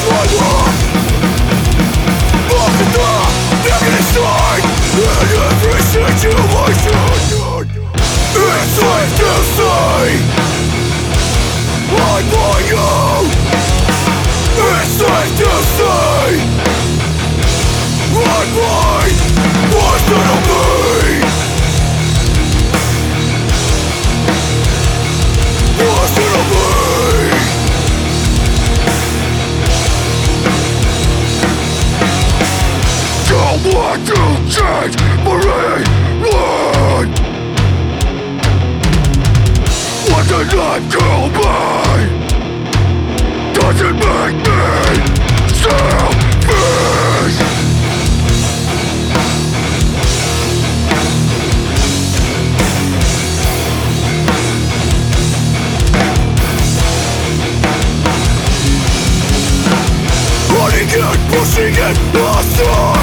my love. Lost in the inside, in every situation. It's safe to say I'm for you. It's safe to say I'm right. What's gonna be? What's gonna be? Don't want to change Marine. What did not kill me doesn't make me selfish. Running it, pushing it aside.